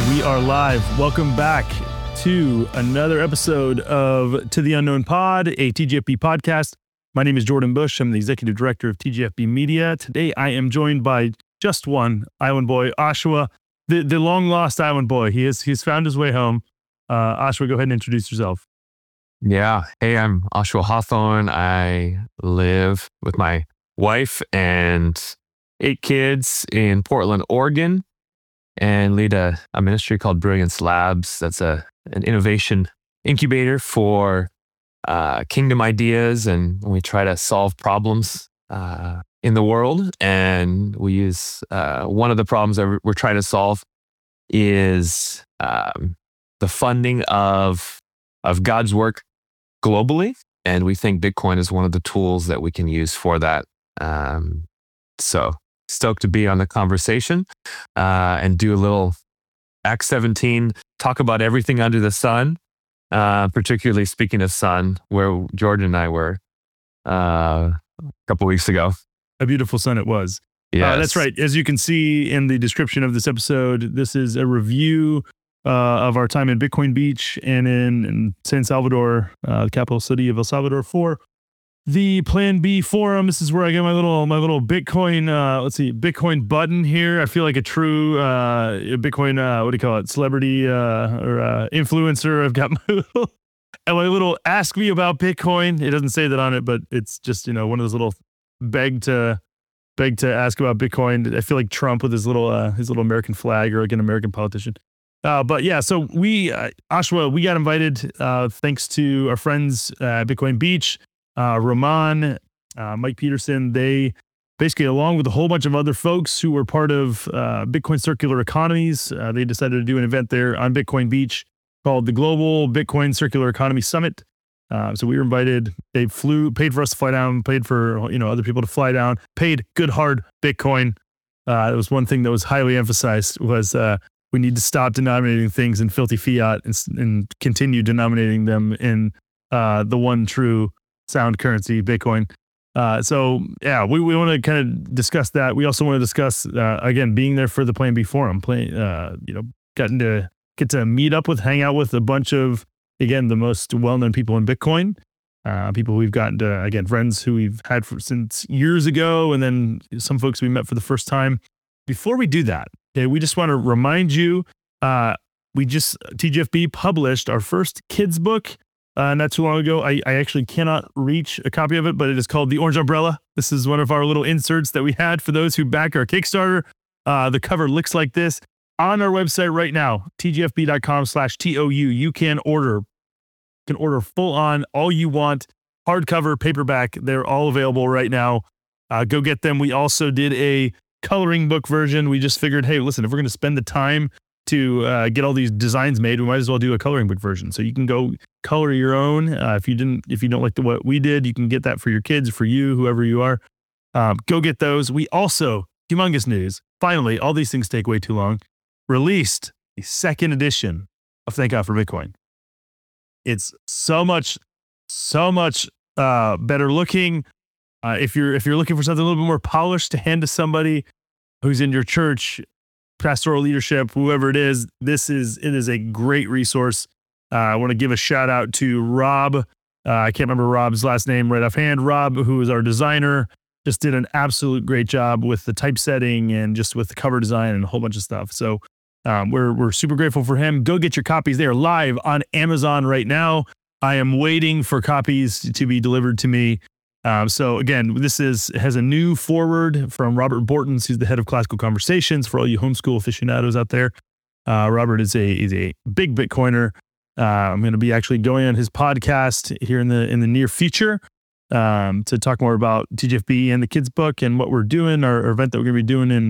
We are live. Welcome back to another episode of To the Unknown Pod, a TGFB podcast. My name is Jordan Bush. I'm the executive director of TGFB Media. Today, I am joined by just one Island boy, Oshawa, the long lost Island boy. He's found his way home. Oshawa, go ahead and introduce yourself. Yeah. Hey, I'm Oshawa Hawthorne. I live with my wife and 8 kids in Portland, Oregon, and lead a ministry called Brilliance Labs. That's an innovation incubator for kingdom ideas, and we try to solve problems in the world. And we use one of the problems that we're trying to solve is the funding of God's work globally, and we think Bitcoin is one of the tools that we can use for that. So stoked to be on the conversation and do a little Acts 17, talk about everything under the sun, particularly speaking of sun, where Jordan and I were a couple weeks ago. A beautiful sun it was. Yes. That's right. As you can see in the description of this episode, this is a review of our time in Bitcoin Beach and in San Salvador, the capital city of El Salvador, for the Plan B Forum. This is where I get my little Bitcoin, Bitcoin button here. I feel like a true Bitcoin, what do you call it, celebrity or influencer. I've got my little ask me about Bitcoin. It doesn't say that on it, but it's just, one of those little beg to ask about Bitcoin. I feel like Trump with his little American flag, or like an American politician. But yeah, so Oshawa, we got invited thanks to our friends at Bitcoin Beach. Roman, Mike Peterson, they basically, along with a whole bunch of other folks who were part of Bitcoin Circular Economies, they decided to do an event there on Bitcoin Beach called the Global Bitcoin Circular Economy Summit. So we were invited. They paid for us to fly down, paid for other people to fly down, paid good hard Bitcoin. It was one thing that was highly emphasized was we need to stop denominating things in filthy fiat and continue denominating them in the one true sound currency, Bitcoin. So yeah, we want to kind of discuss that. We also want to discuss again, being there for the Plan B Forum, getting to meet up with, hang out with a bunch of, again, the most well-known people in Bitcoin, people we've gotten to, again, friends who we've had since years ago, and then some folks we met for the first time. Before we do that, okay, we just want to remind you, TGFB published our first kids book not too long ago. I actually cannot reach a copy of it, but it is called The Orange Umbrella. This is one of our little inserts that we had for those who back our Kickstarter. The cover looks like this. On our website right now, tgfb.com/TOU, you can order full on all you want, hardcover, paperback. They're all available right now. Go get them. We also did a coloring book version. We just figured, hey, listen, if we're going to spend the time to get all these designs made, we might as well do a coloring book version. So you can go color your own. If you don't like what we did, you can get that for your kids, for you, whoever you are. Go get those. We also, humongous news, finally, all these things take way too long, released the second edition of Thank God for Bitcoin. It's so much better looking. If you're looking for something a little bit more polished to hand to somebody who's in your church, pastoral leadership, whoever it is, it is a great resource. I want to give a shout out to Rob. I can't remember Rob's last name right offhand. Rob, who is our designer, just did an absolute great job with the typesetting and just with the cover design and a whole bunch of stuff. So we're super grateful for him. Go get your copies. They are live on Amazon right now. I am waiting for copies to be delivered to me. So again, this has a new foreword from Robert Bortons, who's the head of Classical Conversations for all you homeschool aficionados out there. Robert is a big Bitcoiner. I'm going to be actually going on his podcast here in the near future to talk more about TGFB and the kids book and what we're doing, our event that we're going to be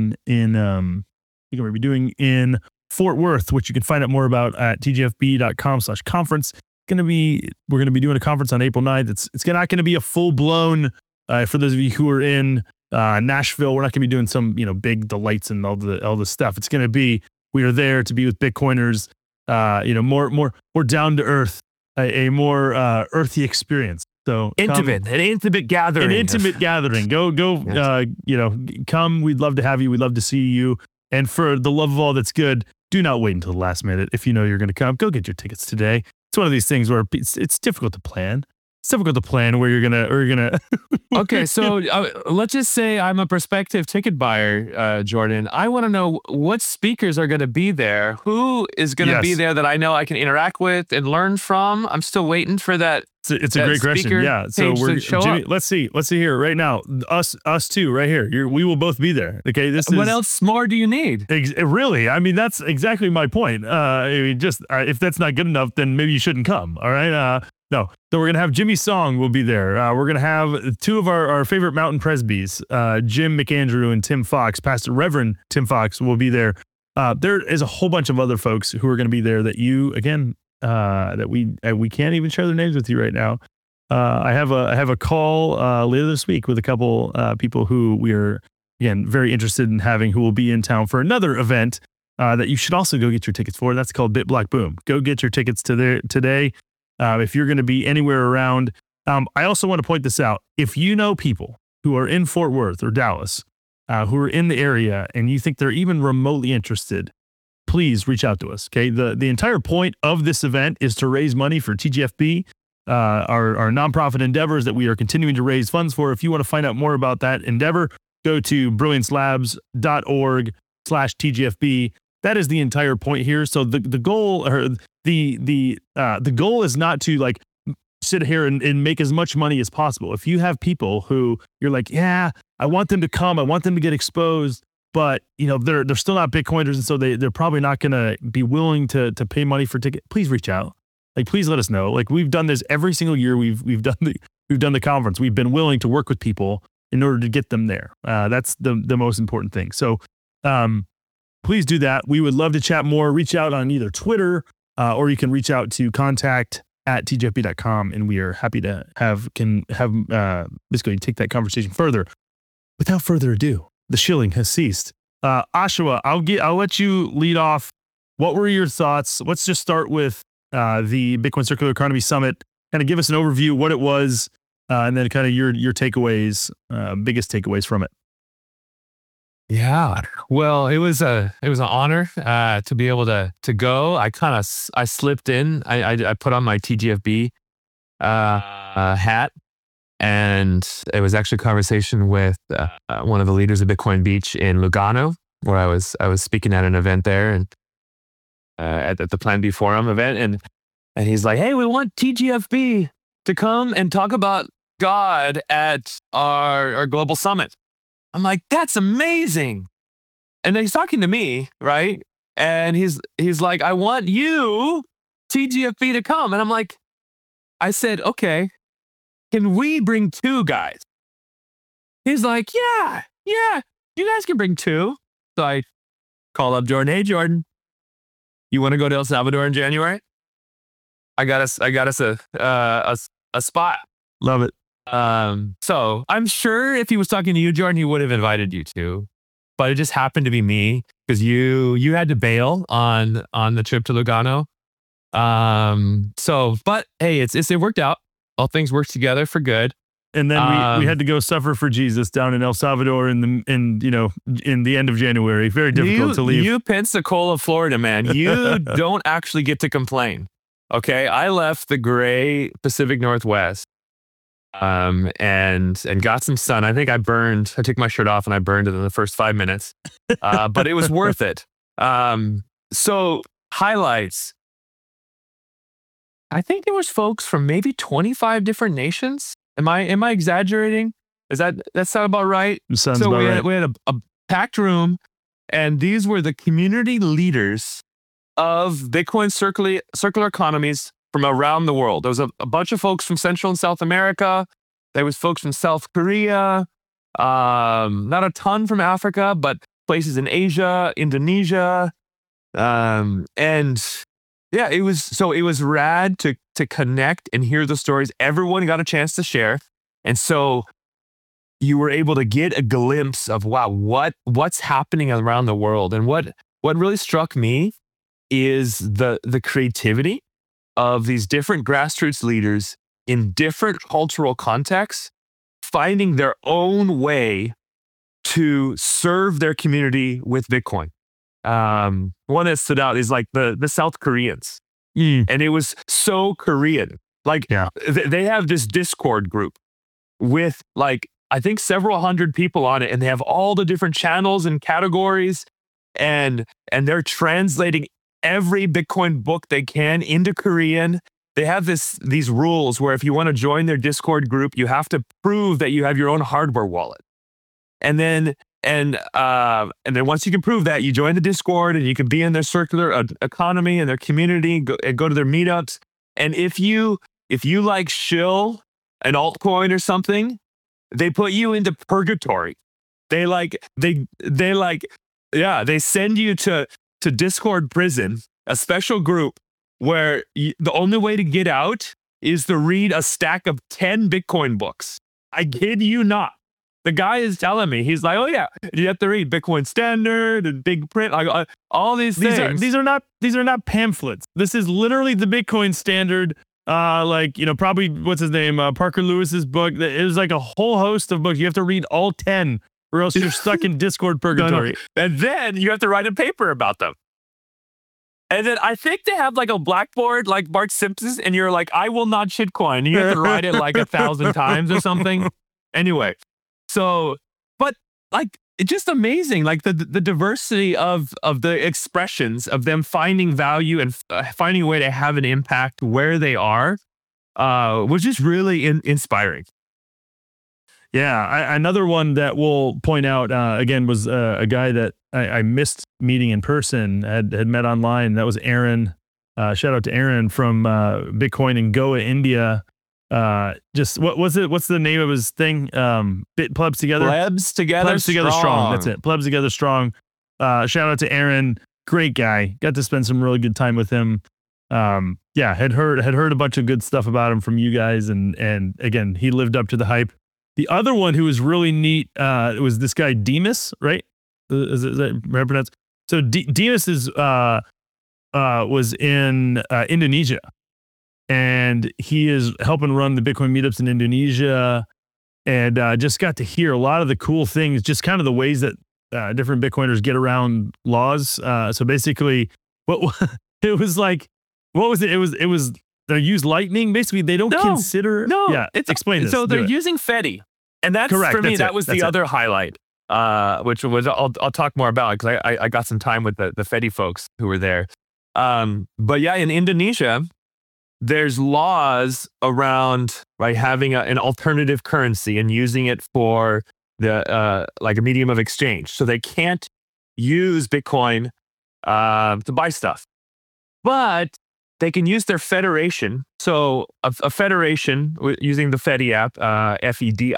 doing in Fort Worth, which you can find out more about at tgfb.com/conference. We're going to be doing a conference on April 9th. It's not going to be a full blown, for those of you who are in Nashville, we're not going to be doing some, big delights and all the stuff. It's going to be, we are there to be with Bitcoiners, more down to earth, a more earthy experience. So an intimate gathering. Go, come. We'd love to have you. We'd love to see you. And for the love of all that's good, do not wait until the last minute. If you know you're going to come, go get your tickets today. It's one of these things where it's difficult to plan. It's difficult to plan where you're gonna. Okay, so let's just say I'm a prospective ticket buyer, Jordan. I want to know what speakers are going to be there. Who is going to be Yes. there that I know I can interact with and learn from? I'm still waiting for that. It's a that great question. speaker Yeah. So page to show Jimmy. up. Let's see here right now. Us two right here. We will both be there. Okay. This is What else more do you need? really. I mean, that's exactly my point. I mean, just if that's not good enough, then maybe you shouldn't come. All right. No. So we're gonna have Jimmy Song will be there. We're gonna have two of our favorite mountain presbys, Jim McAndrew and Tim Fox. Pastor Reverend Tim Fox will be there. There is a whole bunch of other folks who are going to be there that you again that we can't even share their names with you right now. I have a call later this week with a couple people who we are again very interested in having who will be in town for another event that you should also go get your tickets for. That's called Bit Black Boom. Go get your tickets today. If you're going to be anywhere around, I also want to point this out. If you know people who are in Fort Worth or Dallas, who are in the area, and you think they're even remotely interested, please reach out to us. Okay. The entire point of this event is to raise money for TGFB, our nonprofit endeavors that we are continuing to raise funds for. If you want to find out more about that endeavor, go to brilliancelabs.org/TGFB. That is the entire point here. So the goal or the goal is not to like sit here and make as much money as possible. If you have people who you're like, yeah, I want them to come, I want them to get exposed, but you know they're still not Bitcoiners, and so they're probably not going to be willing to pay money for ticket. Please reach out. Like, please let us know. Like, we've done this every single year. We've done the conference. We've been willing to work with people in order to get them there. That's the most important thing. So, please do that. We would love to chat more. Reach out on either Twitter or you can reach out to contact@tgfb.com, and we are happy to basically take that conversation further. Without further ado, the shilling has ceased. Oshawa, I'll let you lead off. What were your thoughts? Let's just start with the Bitcoin Circular Economy Summit. Kind of give us an overview, what it was, and then kind of your takeaways, biggest takeaways from it. Yeah. Well, it was an honor to be able to go. I slipped in. I put on my TGFB hat, and it was actually a conversation with one of the leaders of Bitcoin Beach in Lugano, where I was speaking at an event there, and at the Plan B Forum event, and he's like, "Hey, we want TGFB to come and talk about God at our global summit." I'm like, "That's amazing." And then he's talking to me, right? And he's like, "I want you, TGFB, to come." And I'm like, I said, "Okay, can we bring two guys?" He's like, yeah, you guys can bring two. So I call up Jordan. "Hey, Jordan, you want to go to El Salvador in January? I got us a spot." Love it. So I'm sure if he was talking to you, Jordan, he would have invited you to, but it just happened to be me because you had to bail on the trip to Lugano. But hey, it worked out. All things worked together for good. And then we had to go suffer for Jesus down in El Salvador in the end of January. Very difficult to leave. You Pensacola, Florida, man. You don't actually get to complain. Okay, I left the gray Pacific Northwest. And got some sun. I think I took my shirt off and I burned it in the first 5 minutes. But it was worth it. So highlights. I think there was folks from maybe 25 different nations. Am I exaggerating? Is that sound about right? Sounds about right. We had a packed room, and these were the community leaders of Bitcoin circular economies from around the world. There was a bunch of folks from Central and South America. There was folks from South Korea. Not a ton from Africa, but places in Asia, Indonesia. And yeah, it was rad to connect and hear the stories. Everyone got a chance to share. And so you were able to get a glimpse of, wow, what's happening around the world. And what really struck me is the creativity of these different grassroots leaders in different cultural contexts, finding their own way to serve their community with Bitcoin. one that stood out is like the South Koreans. And it was so Korean. Like they have this Discord group with like, I think several hundred people on it, and they have all the different channels and categories, and they're translating every Bitcoin book they can into Korean. They have these rules where if you want to join their Discord group, you have to prove that you have your own hardware wallet. And then once you can prove that, you join the Discord and you can be in their circular economy and their community, go to their meetups. And if you like shill an altcoin or something, they put you into purgatory. They send you to Discord prison, a special group where the only way to get out is to read a stack of 10 Bitcoin books. I kid you not. The guy is telling me, he's like, oh yeah, you have to read Bitcoin Standard and Big Print, like all these things. These are not pamphlets. This is literally the Bitcoin Standard. Probably what's his name, Parker Lewis's book. It was like a whole host of books. You have to read all 10, or else you're stuck in Discord purgatory. No. And then you have to write a paper about them. And then I think they have like a blackboard like Bart Simpson, and you're like, I will not shitcoin. You have to write it like 1,000 times or something. Anyway, so, but like, it's just amazing. Like the diversity of the expressions of them finding value and finding a way to have an impact where they are was just really inspiring. Yeah, another one that we'll point out again was a guy that I missed meeting in person, had met online. That was Aaron. Shout out to Aaron from Bitcoin and Goa, India. Just what was it? What's the name of his thing? Plebs Together. Plebs Together Strong. That's it. Plebs Together Strong. Shout out to Aaron. Great guy. Got to spend some really good time with him. Had heard a bunch of good stuff about him from you guys, and again, he lived up to the hype. The other one who was really neat was this guy Demas, right? Is that right pronounced? So Demas was in Indonesia, and he is helping run the Bitcoin meetups in Indonesia, and just got to hear a lot of the cool things, just kind of the ways that different Bitcoiners get around laws. So basically, it was like, what was it? It was. They use Lightning. Basically, they don't consider. No, yeah. Explain this. So they're using Fedi, and that's correct. For me. That was the other highlight, which was I'll talk more about because I got some time with the Fedi folks who were there. But yeah, in Indonesia, there's laws around having an alternative currency and using it for the like a medium of exchange. So they can't use Bitcoin to buy stuff, but they can use their federation. So a federation using the Fedi app, FEDI.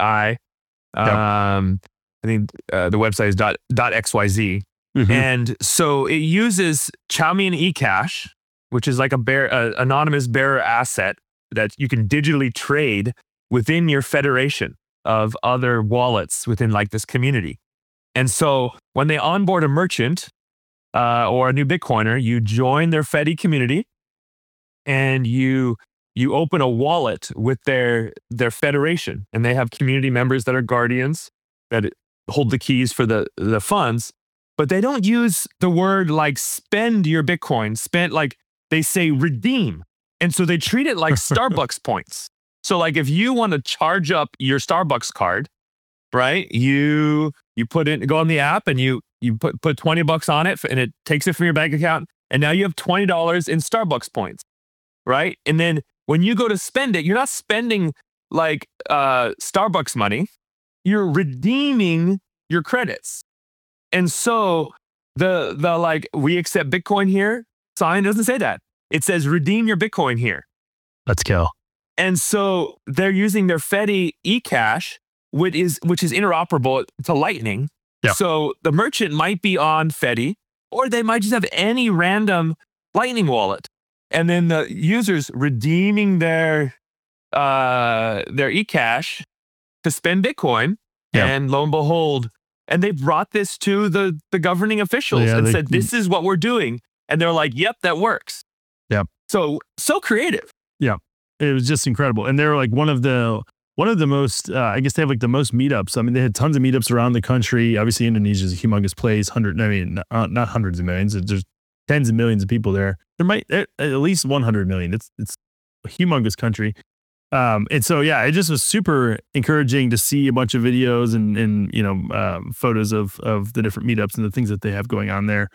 I think the website is .xyz. Mm-hmm. And so it uses Chaumian eCash, which is like anonymous bearer asset that you can digitally trade within your federation of other wallets within like this community. And so when they onboard a merchant or a new Bitcoiner, you join their Fedi community, and you open a wallet with their federation, and they have community members that are guardians that hold the keys for the funds, but they don't use the word like spend your Bitcoin. Spend, like they say redeem. And so they treat it like Starbucks points. So like if you want to charge up your Starbucks card, right? You go on the app and you put $20 on it, and it takes it from your bank account, and now you have $20 in Starbucks points. Right. And then when you go to spend it, you're not spending like Starbucks money, you're redeeming your credits. And so the like, we accept Bitcoin here sign doesn't say that. It says redeem your Bitcoin here. Let's go. And so they're using their Fedi eCash, which is interoperable to Lightning. Yeah. So the merchant might be on Fedi, or they might just have any random Lightning wallet. And then the users redeeming their eCash to spend Bitcoin, and lo and behold, and they brought this to the governing officials and said, "This is what we're doing," and they're like, "Yep, that works." Yeah. So creative. Yeah, it was just incredible, and they're like one of the one of the most, I guess they have like the most meetups. I mean, they had tons of meetups around the country. Obviously, Indonesia is a humongous place. Not hundreds of millions. There's tens of millions of people there. There might at least 100 million. It's a humongous country. And so, yeah, it just was super encouraging to see a bunch of videos and photos of the different meetups and the things that they have going on there.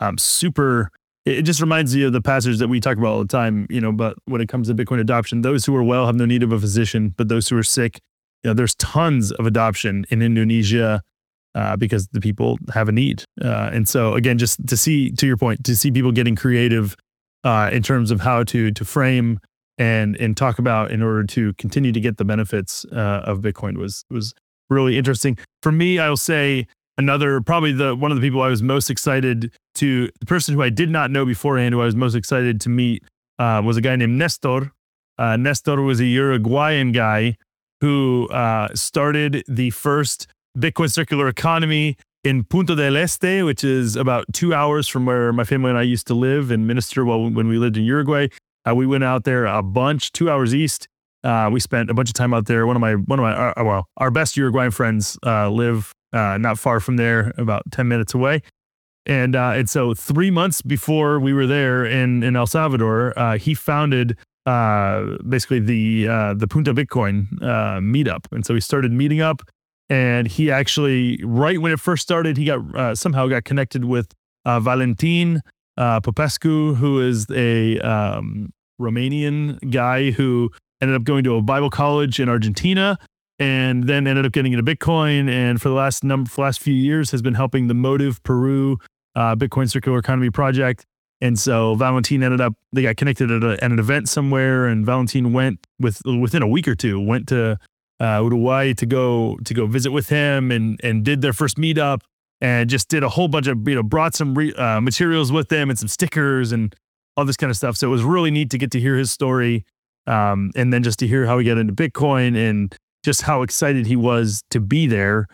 It just reminds you of the passage that we talk about all the time, but when it comes to Bitcoin adoption, those who are well have no need of a physician, but those who are sick, there's tons of adoption in Indonesia because the people have a need. And so, again, just to see, to your point, to see people getting creative in terms of how to frame and talk about in order to continue to get the benefits of Bitcoin was really interesting. For me, I will say probably one of the people I was most excited the person who I did not know beforehand, who I was most excited to meet was a guy named Nestor. Nestor was a Uruguayan guy who started the first Bitcoin circular economy in Punta del Este, which is about 2 hours from where my family and I used to live and minister when we lived in Uruguay. We went out there a bunch, 2 hours east. We spent a bunch of time out there. Our best Uruguayan friends live not far from there, about 10 minutes away. And so 3 months before we were there in El Salvador, he founded basically the Punta Bitcoin meetup. And so he started meeting up, and he actually, right when it first started, he somehow got connected with Valentin Popescu, who is a Romanian guy who ended up going to a Bible college in Argentina and then ended up getting into Bitcoin. And for the last few years has been helping the Motive Peru Bitcoin Circular Economy project. And so Valentin they got connected at an event somewhere, and Valentin went within a week or two, went to Uruguay to go visit with him and did their first meetup and just did a whole bunch of, brought some materials with them and some stickers and all this kind of stuff. So it was really neat to get to hear his story. And then just to hear how he got into Bitcoin and just how excited he was to be there.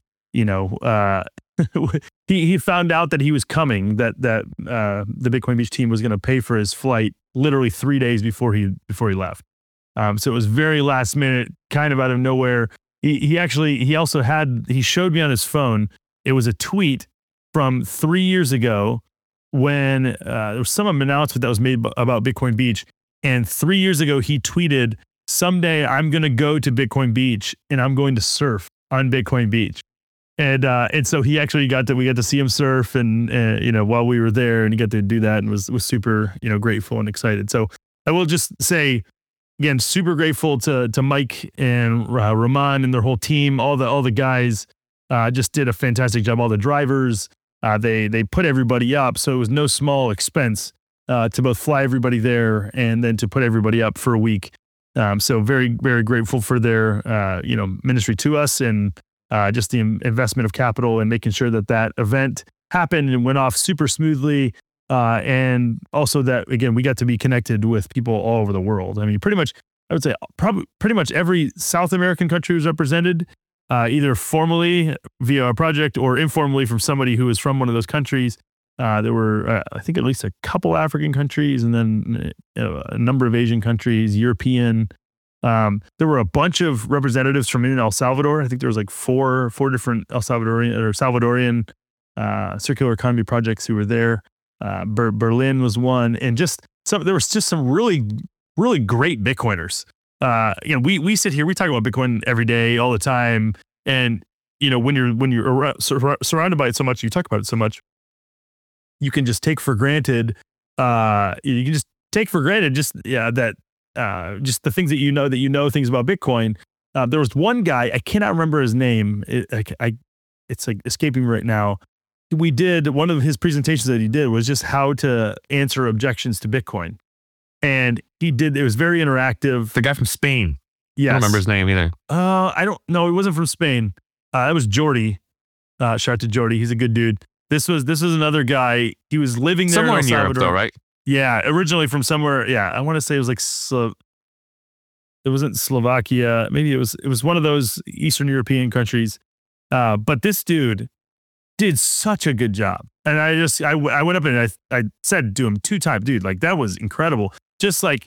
He found out that he was coming, that the Bitcoin Beach team was going to pay for his flight literally 3 days before he left. So it was very last minute, kind of out of nowhere. He showed me on his phone. It was a tweet from 3 years ago when there was some announcement that was made about Bitcoin Beach. And 3 years ago, he tweeted, "Someday I'm going to go to Bitcoin Beach and I'm going to surf on Bitcoin Beach." And so we got to see him surf and while we were there, and he got to do that and was super, grateful and excited. So I will just say, again, super grateful to Mike and Roman and their whole team. All the guys just did a fantastic job. All the drivers, they put everybody up. So it was no small expense to both fly everybody there and then to put everybody up for a week. So very, very grateful for their, ministry to us and just the investment of capital and making sure that event happened and went off super smoothly. And also that, again, we got to be connected with people all over the world. I mean, I would say pretty much every South American country was represented, either formally via a project or informally from somebody who was from one of those countries. There were, I think, at least a couple African countries and then a number of Asian countries, European. There were a bunch of representatives from in El Salvador. I think there was like four different Salvadorian circular economy projects who were there. Berlin was one, and there was just some really, really great Bitcoiners. We sit here, we talk about Bitcoin every day, all the time, and when you're surrounded by it so much, you talk about it so much, you can just take for granted. That just the things that you know things about Bitcoin. There was one guy, I cannot remember his name. It's like escaping me right now. One of his presentations that he did was just how to answer objections to Bitcoin. And it was very interactive. The guy from Spain. Yes. I don't remember his name either. I don't know. It wasn't from Spain. That was Jordy. Shout out to Jordy. He's a good dude. This was another guy. He was living there somewhere in in Europe, though, right? Yeah, originally from somewhere. Yeah, I want to say it was like it wasn't Slovakia. Maybe it was one of those Eastern European countries. But this dude did such a good job, and I went up and I said to him 2 times, dude, like that was incredible. Just like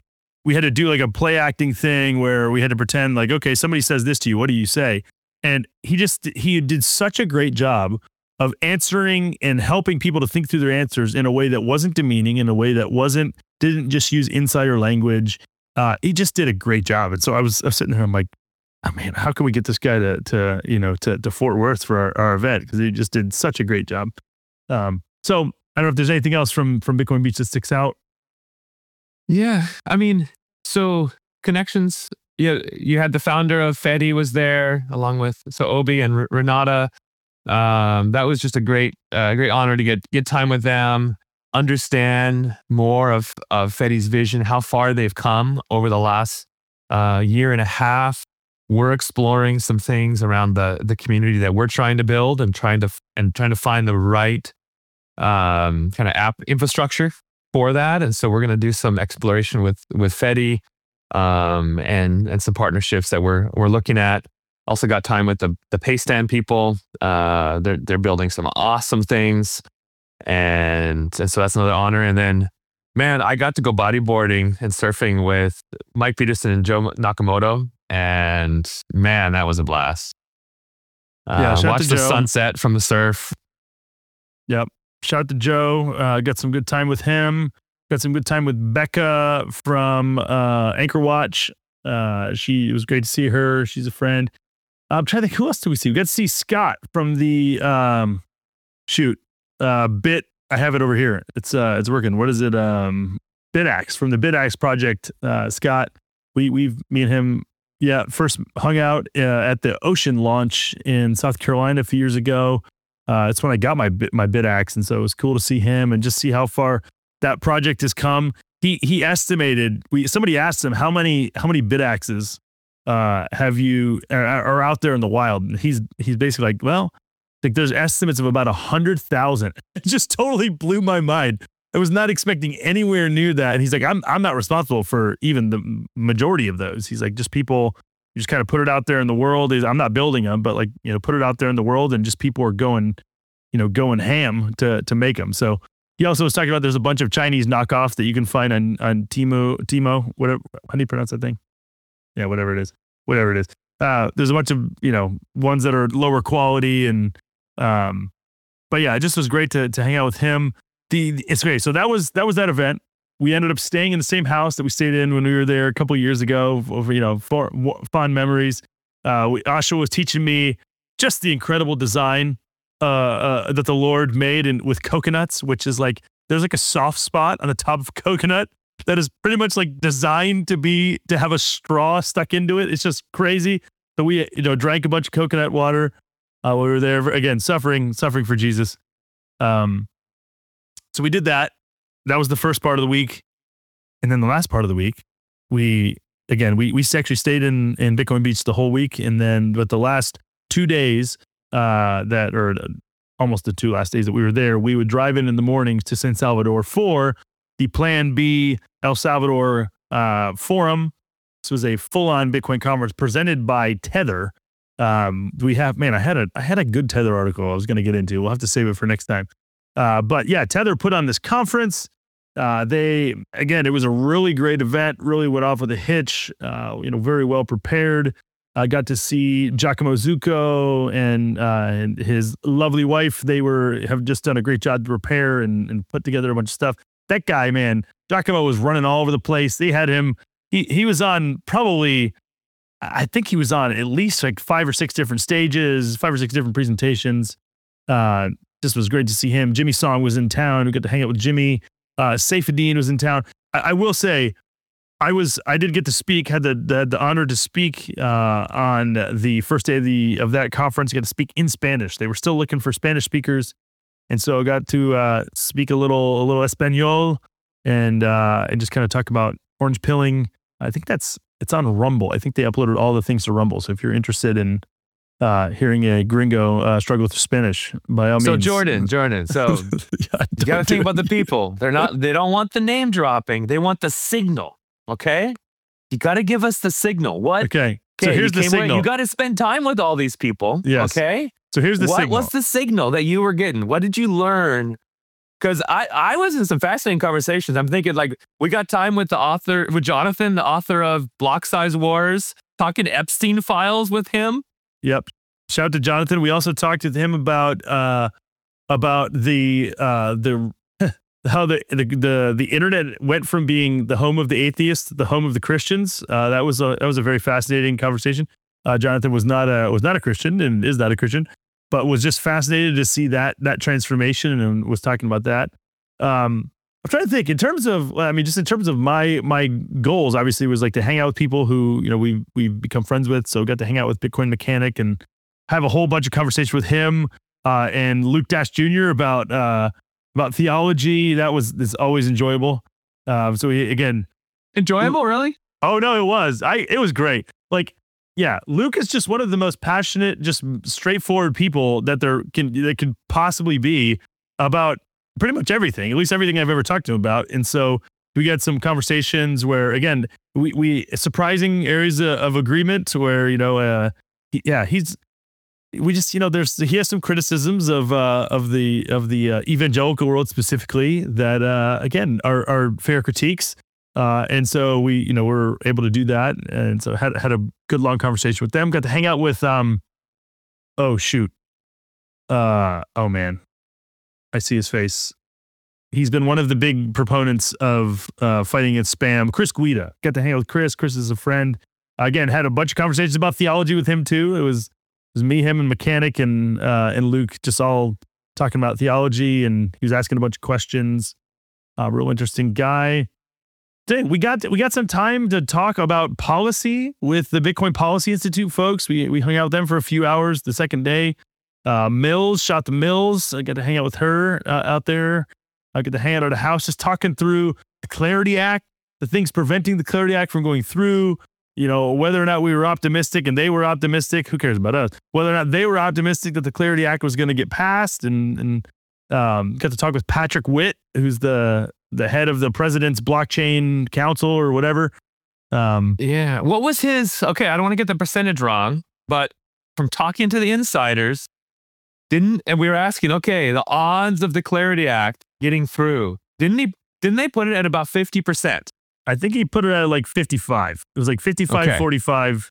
we had to do like a play acting thing where we had to pretend like, okay, somebody says this to you, what do you say? And he did such a great job of answering and helping people to think through their answers in a way that wasn't demeaning, in a way that didn't just use insider language. He just did a great job. And so I was sitting there, I'm like, oh man, how can we get this guy to Fort Worth for our event? Because he just did such a great job. So I don't know if there's anything else from Bitcoin Beach that sticks out. Yeah. I mean, so connections, you had the founder of Fedi was there along with Obi and Renata. That was just a great honor to get time with them, understand more of Fedi's vision, how far they've come over the last year and a half. We're exploring some things around the community that we're trying to build and trying to find the right kind of app infrastructure for that. And so we're going to do some exploration with Fedi and some partnerships that we're looking at. Also got time with the Paystand people. They're building some awesome things. And so that's another honor. And then, man, I got to go bodyboarding and surfing with Mike Peterson and Joe Nakamoto. And man, that was a blast. Watch the sunset from the surf. Yep. Shout out to Joe. Got some good time with him. Got some good time with Becca from Anchor Watch. It was great to see her. She's a friend. I'm trying to think, who else do we see? We got to see Scott from the Bit. I have it over here. It's working. What is it? BitAxe, from the BitAxe project. Scott, me and him, first hung out at the Ocean launch in South Carolina a few years ago. It's when I got my BitAxe, and so it was cool to see him and just see how far that project has come. He estimated. Somebody asked him how many BitAxes have you are out there in the wild, and he's basically like, well, like there's estimates of about 100,000. It just totally blew my mind. I was not expecting anywhere near that. And he's like, I'm not responsible for even the majority of those. He's like, just people, you just kind of put it out there in the world. I'm not building them, but like, put it out there in the world, and just people are going ham to make them. So he also was talking about there's a bunch of Chinese knockoffs that you can find on Timo, whatever. How do you pronounce that thing? Yeah, whatever it is. There's a bunch of, ones that are lower quality, and but yeah, it just was great to hang out with him. It's great. So that was that event. We ended up staying in the same house that we stayed in when we were there a couple of years ago. For fond memories. Asha was teaching me just the incredible design that the Lord made with coconuts, which is like there's like a soft spot on the top of coconut that is pretty much like designed to have a straw stuck into it. It's just crazy. So we drank a bunch of coconut water. We were there again, suffering for Jesus. So we did that. That was the first part of the week. And then the last part of the week, we actually stayed in Bitcoin Beach the whole week. And then, but the last 2 days, almost the 2 last days that we were there, we would drive in the mornings to San Salvador for the Plan B El Salvador Forum. This was a full-on Bitcoin conference presented by Tether. I had a good Tether article I was going to get into. We'll have to save it for next time. But yeah, Tether put on this conference. It was a really great event, really went off with a hitch, very well prepared. I got to see Giacomo Zucco and his lovely wife. They have just done a great job to prepare and put together a bunch of stuff. That guy, man, Giacomo was running all over the place. They had him, he was on I think he was on at least like 5 or 6 different stages, 5 or 6 different presentations. Just was great to see him. Jimmy Song was in town. We got to hang out with Jimmy. Saifedean was in town. I will say, I did get to speak, had the honor to speak on the first day of that conference. I got to speak in Spanish. They were still looking for Spanish speakers. And so I got to speak a little Espanol and just kind of talk about orange pilling. I think it's on Rumble. I think they uploaded all the things to Rumble. So if you're interested in hearing a gringo struggle with Spanish, by all means. So Jordan, so you got to think about the people. They don't want the name dropping. They want the signal. Okay. You got to give us the signal. What? Okay. So here's the signal. You got to spend time with all these people. Yes. Okay. So here's the signal. What's the signal that you were getting? What did you learn Because I was in some fascinating conversations. I'm thinking like we got time with Jonathan, the author of Block Size Wars, talking Epstein files with him. Yep. Shout out to Jonathan. We also talked to him about the how the internet went from being the home of the atheists to the home of the Christians. That was a very fascinating conversation. Jonathan was not a Christian and is not a Christian, but was just fascinated to see that transformation and was talking about that. I'm trying to think in terms of my goals. Obviously, was like to hang out with people who we've become friends with. So got to hang out with Bitcoin Mechanic and have a whole bunch of conversations with him and Luke Dash Jr. about theology. It's always enjoyable. So again, enjoyable, really? Oh no, it was great. Like, yeah, Luke is just one of the most passionate, just straightforward people that there can possibly be about pretty much everything, at least everything I've ever talked to him about. And so we got some conversations where, again, we surprising areas of agreement where, he has some criticisms of the evangelical world specifically that, again, are fair critiques. And so we, we're able to do that. And so had a good long conversation with them. Got to hang out with, oh man, I see his face. He's been one of the big proponents of fighting against spam. Chris Guida. Got to hang out with Chris. Chris is a friend. Again, had a bunch of conversations about theology with him too. It was me, him, and Mechanic and Luke just all talking about theology, and he was asking a bunch of questions. Real interesting guy. We got some time to talk about policy with the Bitcoin Policy Institute folks. We hung out with them for a few hours the second day. Mills, shout to Mills. I got to hang out with her out there. I get to hang out at a house just talking through the Clarity Act, the things preventing the Clarity Act from going through, whether or not we were optimistic and they were optimistic. Who cares about us? Whether or not they were optimistic that the Clarity Act was going to get passed, and got to talk with Patrick Witt, who's the head of the president's blockchain council or whatever. Yeah. What was his, okay, I don't want to get the percentage wrong, but from talking to the insiders, and we were asking, okay, the odds of the Clarity Act getting through, didn't they put it at about 50%? I think he put it at like 55. It was like 55, okay. 45.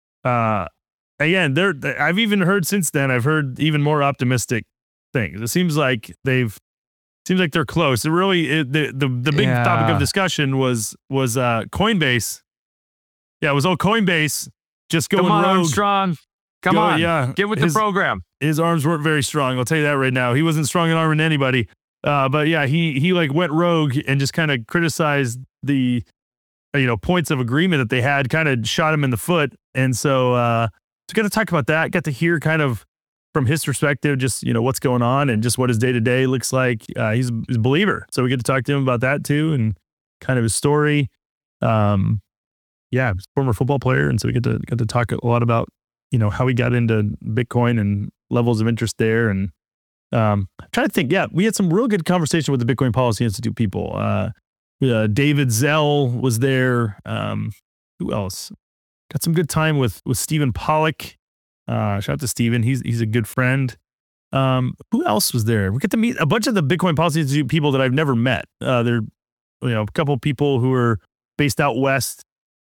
Again, I've even heard since then, I've heard even more optimistic things. It seems like they're close. It really, the big topic of discussion was Coinbase. Yeah, it was all Coinbase just going rogue. Come on, Armstrong. Come on. Yeah. Get with the program. His arms weren't very strong. I'll tell you that right now. He wasn't strong in arming anybody. But yeah, he like went rogue and just kind of criticized the, points of agreement that they had, kind of shot him in the foot. And so, got to talk about that. Got to hear kind of from his perspective, just, what's going on and just what his day-to-day looks like. He's a believer. So we get to talk to him about that too. And kind of his story. He's a former football player. And so we get to talk a lot about, how he got into Bitcoin and levels of interest there. And I'm trying to think. Yeah, we had some real good conversation with the Bitcoin Policy Institute people. David Zell was there. Who else? Got some good time with Stephen Pollock. Shout out to Stephen. He's a good friend. Who else was there? We get to meet a bunch of the Bitcoin Policy Institute people that I've never met. There, a couple of people who are based out west.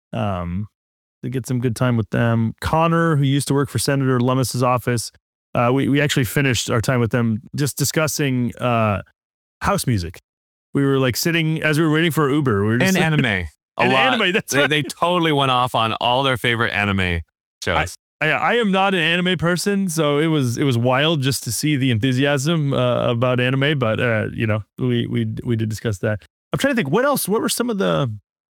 To get some good time with them. Connor, who used to work for Senator Lummis's office. We actually finished our time with them just discussing house music. We were like sitting as we were waiting for Uber. We were just anime. Anime. That's right. They totally went off on all their favorite anime shows. I am not an anime person, so it was wild just to see the enthusiasm about anime. But we did discuss that. I'm trying to think what else. What were some of the?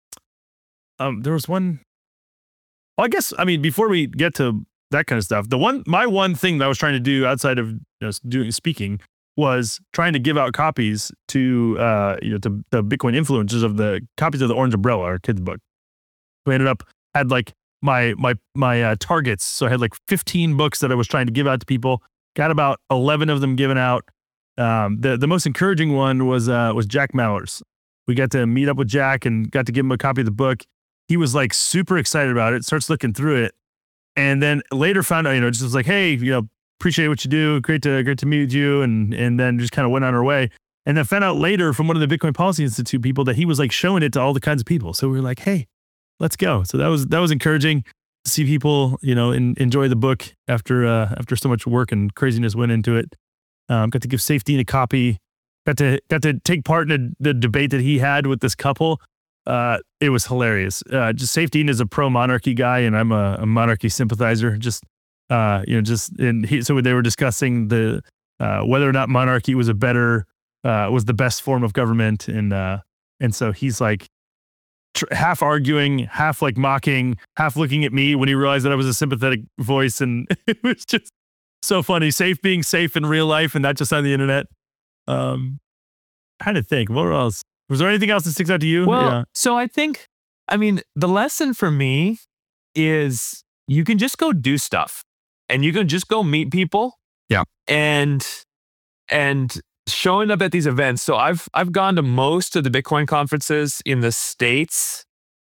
There was one. Well, I guess before we get to that kind of stuff, my one thing that I was trying to do outside of just speaking was trying to give out copies to the Bitcoin influencers of the copies of the Orange Umbrella, our kids' book. We had like my targets. So I had like 15 books that I was trying to give out to people. Got about 11 of them given out. The most encouraging one was Jack Mallers. We got to meet up with Jack and got to give him a copy of the book. He was like super excited about it. Starts looking through it, and then later found out, just was like, hey, appreciate what you do. Great to meet you, and then just kind of went on our way. And then found out later from one of the Bitcoin Policy Institute people that he was like showing it to all the kinds of people. So we were like, hey, let's go. So that was encouraging to see people, enjoy the book after so much work and craziness went into it. Got to give Safe Dean a copy. Got to take part in the debate that he had with this couple. It was hilarious. Just Safe Dean is a pro monarchy guy, and I'm a monarchy sympathizer. So they were discussing the whether or not monarchy was was the best form of government, and so he's like half arguing, half like mocking, half looking at me when he realized that I was a sympathetic voice, and it was just so funny. Safe being safe in real life and not just on the internet. Trying to think, what else? Was there anything else that sticks out to you? Well, so the lesson for me is you can just go do stuff and you can just go meet people. Yeah. And showing up at these events. So I've gone to most of the Bitcoin conferences in the States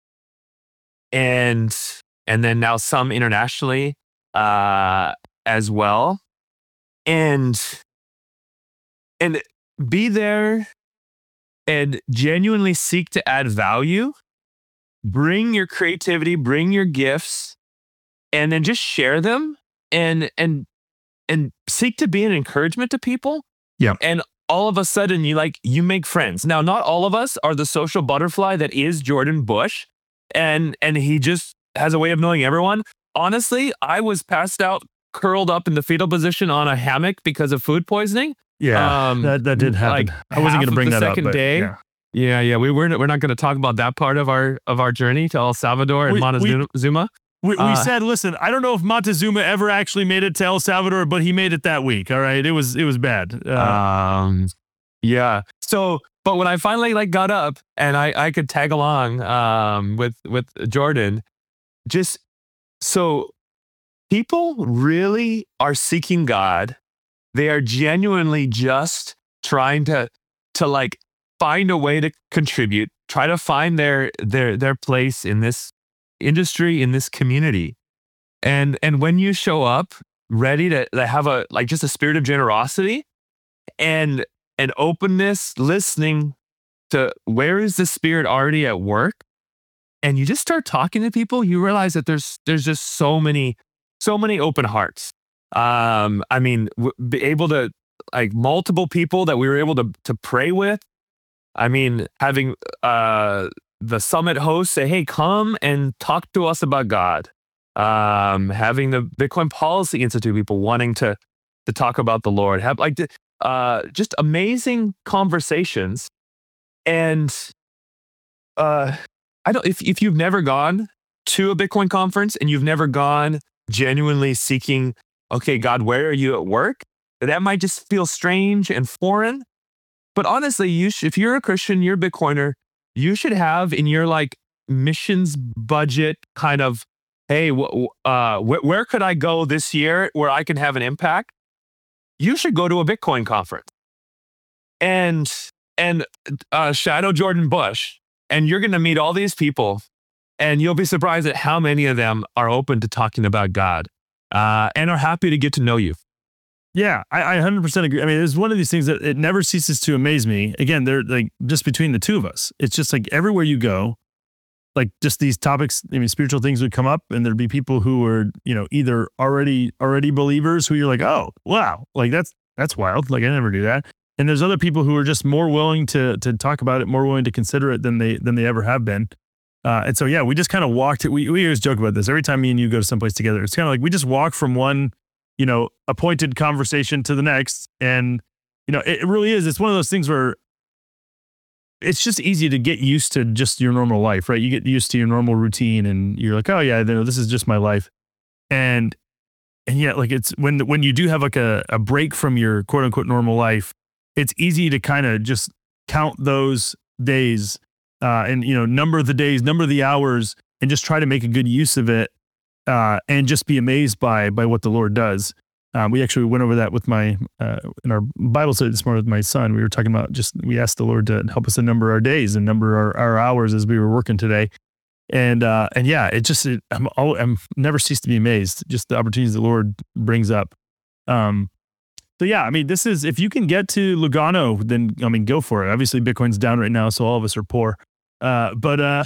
and then now some internationally as well. And be there and genuinely seek to add value, bring your creativity, bring your gifts, and then just share them and seek to be an encouragement to people. Yeah. And all of a sudden you make friends. Now, not all of us are the social butterfly that is Jordan Bush, and he just has a way of knowing everyone. Honestly, I was passed out, curled up in the fetal position on a hammock because of food poisoning. Yeah, that did happen. I wasn't going to bring that up. But day. Yeah. We're not going to talk about that part of our journey to El Salvador and Montezuma. We said, listen, I don't know if Montezuma ever actually made it to El Salvador, but he made it that week. All right, it was bad. Yeah. So, but when I finally got up and I could tag along with Jordan, just so people really are seeking God. They are genuinely just trying to find a way to contribute, try to find their place in this industry, in this community. And when you show up ready to have just a spirit of generosity and an openness, listening to where is the Spirit already at work, and you just start talking to people, you realize that there's just so many open hearts. Be able to multiple people that we were able to pray with. Having the summit host say, "Hey, come and talk to us about God." Having the Bitcoin Policy Institute people wanting to talk about the Lord. Have just amazing conversations. And if you've never gone to a Bitcoin conference and you've never gone genuinely seeking, okay, God, where are you at work? That might just feel strange and foreign. But honestly, if you're a Christian, you're a Bitcoiner, you should have in your missions budget kind of, hey, where could I go this year where I can have an impact? You should go to a Bitcoin conference and shadow Jordan Bush, and you're going to meet all these people, and you'll be surprised at how many of them are open to talking about God and are happy to get to know you. Yeah, I 100% agree. It's one of these things that it never ceases to amaze me. Again, they're just between the two of us. It's just everywhere you go, just these topics, spiritual things would come up, and there'd be people who were, either already believers who you're like, oh, wow, that's wild. I never do that. And there's other people who are just more willing to talk about it, more willing to consider it than they ever have been. And so, yeah, we just kind of walked. We always joke about this every time me and you go to someplace together. It's kind of we just walk from one, appointed conversation to the next. And, it really is. It's one of those things where it's just easy to get used to just your normal life, right? You get used to your normal routine and you're like, oh yeah, this is just my life. And yet it's when you do have a break from your quote unquote normal life, it's easy to kind of just count those days and, number the days, number the hours, and just try to make a good use of it and just be amazed by what the Lord does. We actually went over that with in our Bible study this morning with my son. We were talking about we asked the Lord to help us to number our days and number our hours as we were working today. And yeah, I'm never cease to be amazed, just the opportunities the Lord brings up. yeah, I mean, this is, if you can get to Lugano, then I mean, go for it. Obviously, Bitcoin's down right now, so all of us are poor. But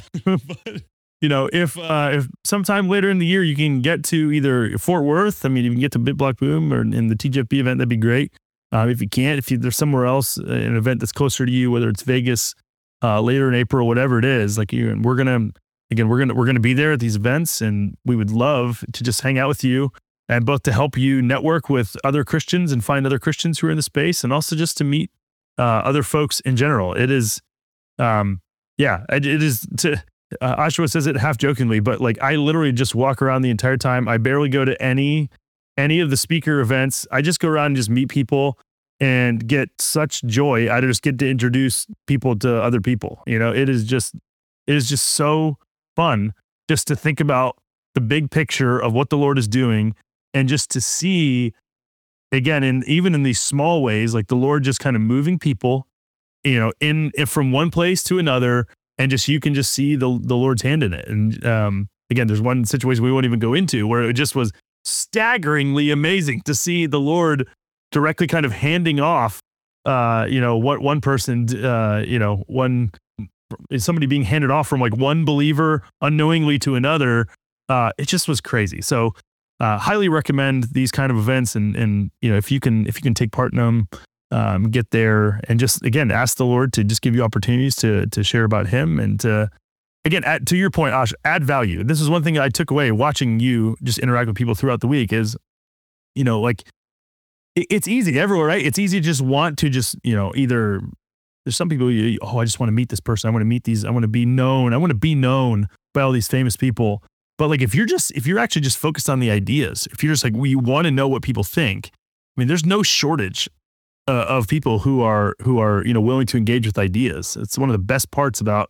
if sometime later in the year you can get to either Fort Worth, I mean, you can get to BitBlock Boom or in the TGFB event, that'd be great. If you can't, there's somewhere else, an event that's closer to you, whether it's Vegas later in April, whatever it is, like we're gonna be there at these events, and we would love to just hang out with you, and both to help you network with other Christians and find other Christians who are in the space, and also just to meet other folks in general. It is, it is. Oshawa says it half jokingly, but like I literally just walk around the entire time. I barely go to any of the speaker events. I just go around and just meet people and get such joy. I just get to introduce people to other people. It is just so fun just to think about the big picture of what the Lord is doing, and just to see, again, even in these small ways, like the Lord just kind of moving people, from one place to another, and just you can just see the Lord's hand in it. And again, there's one situation we won't even go into where it just was staggeringly amazing to see the Lord directly kind of handing off, what one person, somebody being handed off from like one believer unknowingly to another. It just was crazy. So highly recommend these kind of events, and if you can take part in them, get there and just, again, ask the Lord to just give you opportunities to share about him, and to, again, to your point, Ash, add value. This is one thing I took away watching you just interact with people throughout the week is, like it's easy everywhere, right? It's easy to just want to just, either there's some people, I just want to meet this person. I want to meet these. I want to be known. I want to be known by all these famous people. But like, if you're actually just focused on the ideas, if you're just like, we want to know what people think. I mean, there's no shortage of people who are willing to engage with ideas. It's one of the best parts about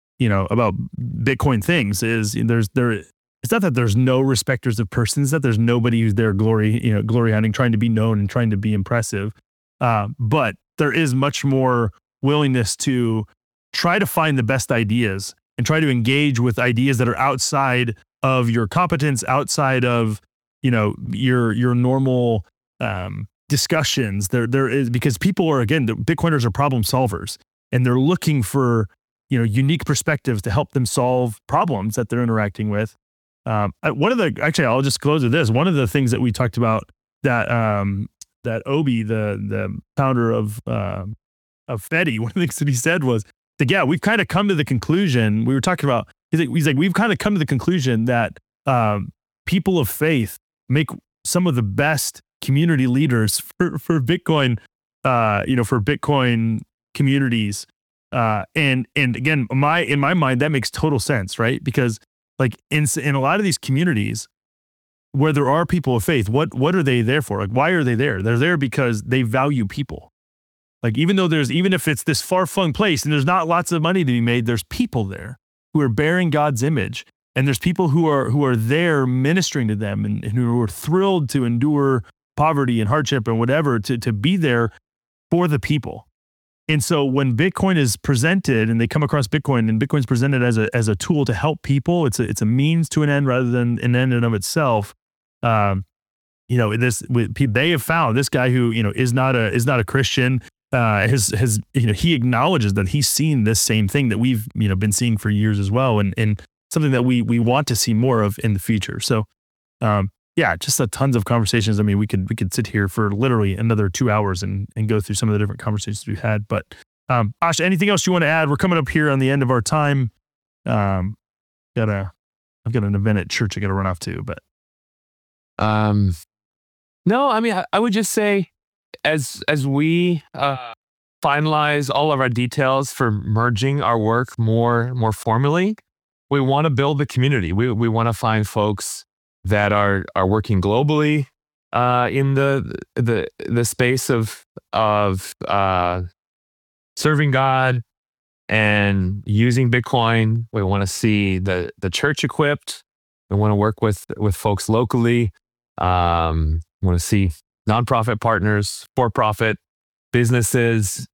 Bitcoin things is it's not that there's no respecters of persons, that there's nobody who's there glory hunting, trying to be known and trying to be impressive. But there is much more willingness to try to find the best ideas and try to engage with ideas that are outside of your competence, outside of, your normal, discussions. There is, because people are, again, the Bitcoiners are problem solvers, and they're looking for, unique perspectives to help them solve problems that they're interacting with. I'll just close with this. One of the things that we talked about that Obi, the founder of Fedi, one of the things that he said was that, yeah, we've kind of come to the conclusion, we were talking about, he's like, we've kind of come to the conclusion that people of faith make some of the best community leaders for Bitcoin, for Bitcoin communities. And again, in my mind, that makes total sense, right? Because like in a lot of these communities where there are people of faith, what are they there for? Like, why are they there? They're there because they value people. Like, even if it's this far-flung place and there's not lots of money to be made, there's people there who are bearing God's image. And there's people who are there ministering to them, and who are thrilled to endure poverty and hardship and whatever to be there for the people. And so when Bitcoin is presented, and they come across Bitcoin, and Bitcoin's presented as a tool to help people, it's a means to an end rather than an end in of itself. They have found this guy who is not a Christian. He acknowledges that he's seen this same thing that we've been seeing for years as well, and something that we want to see more of in the future. So, just tons of conversations. I mean, we could sit here for literally another 2 hours and go through some of the different conversations we've had. But Ash, anything else you want to add? We're coming up here on the end of our time. I've got an event at church I got to run off to, but no, I mean, I would just say, as we finalize all of our details for merging our work more formally, we want to build the community. We want to find folks that are working globally in the space of serving God and using Bitcoin. We want to see the church equipped. We want to work with folks locally. We want to see nonprofit partners, for-profit businesses.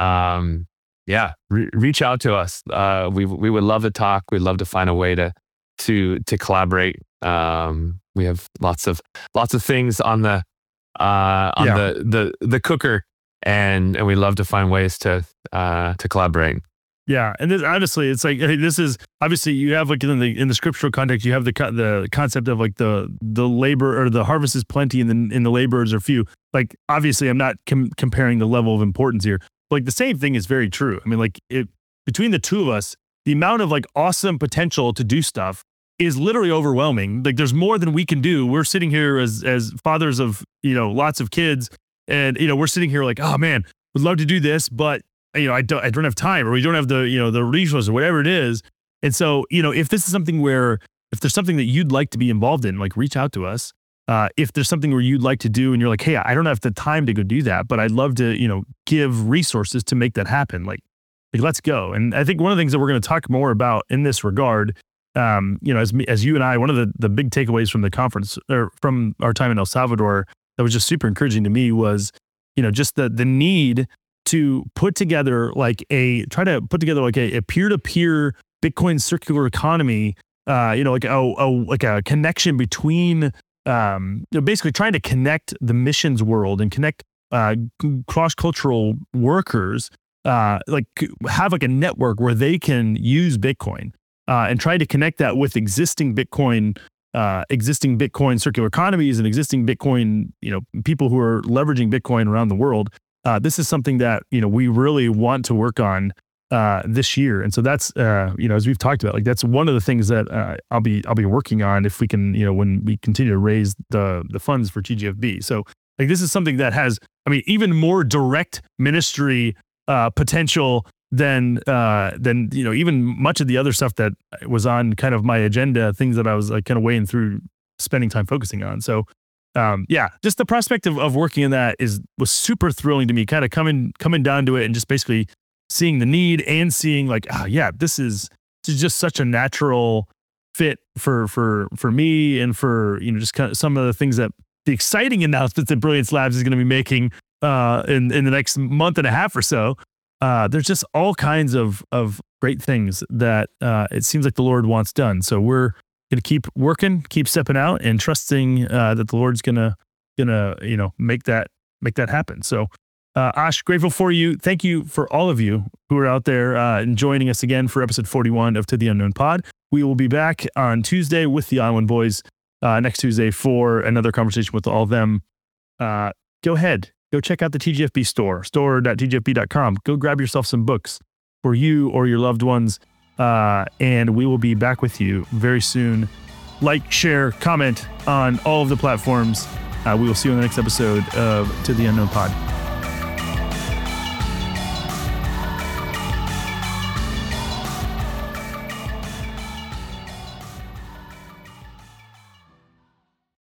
Reach out to us. We would love to talk. We'd love to find a way to collaborate. We have lots of things on the on the cooker, and we love to find ways to collaborate. Yeah, and this, honestly, it's like this is obviously you have like in the scriptural context, you have the concept of like the labor or the harvest is plenty and the laborers are few. Like obviously, I'm not comparing the level of importance here. But like the same thing is very true. I mean, like between the two of us, the amount of like awesome potential to do stuff is literally overwhelming. Like there's more than we can do. We're sitting here as fathers of lots of kids, and we're sitting here like, oh man, would love to do this, but I don't have time, or we don't have the the resources or whatever it is. And so, if this is something where, if there's something that you'd like to be involved in, like reach out to us. If there's something where you'd like to do and you're like, hey, I don't have the time to go do that, but I'd love to, give resources to make that happen. Like let's go. And I think one of the things that we're going to talk more about in this regard, as you and I, one of the big takeaways from the conference or from our time in El Salvador that was just super encouraging to me was, just the need to put together like a peer-to-peer Bitcoin circular economy, like a connection between, basically trying to connect the missions world and connect cross-cultural workers, like have like a network where they can use Bitcoin and try to connect that with existing Bitcoin circular economies and existing Bitcoin, people who are leveraging Bitcoin around the world. This is something that, we really want to work on this year. And so that's, as we've talked about, like that's one of the things that I'll be working on if we can, when we continue to raise the funds for TGFB. So like this is something that has, even more direct ministry potential than even much of the other stuff that was on kind of my agenda, things that I was like kind of weighing through, spending time focusing on. So just the prospect of working in that was super thrilling to me, kind of coming down to it and just basically seeing the need and seeing like, this is just such a natural fit for me and for, just kind of some of the things that the exciting announcements that Brilliance Labs is going to be making in the next month and a half or so. There's just all kinds of great things that it seems like the Lord wants done. So we're going to keep working, keep stepping out, and trusting that the Lord's gonna make that happen. So, Ash, grateful for you. Thank you for all of you who are out there and joining us again for episode 41 of To the Unknown Pod. We will be back on Tuesday with the On One Boys next Tuesday for another conversation with all of them. Go ahead, go check out the TGFB store.tgfb.com. Go grab yourself some books for you or your loved ones. And we will be back with you very soon. Like, share, comment on all of the platforms. We will see you on the next episode of To the Unknown Pod.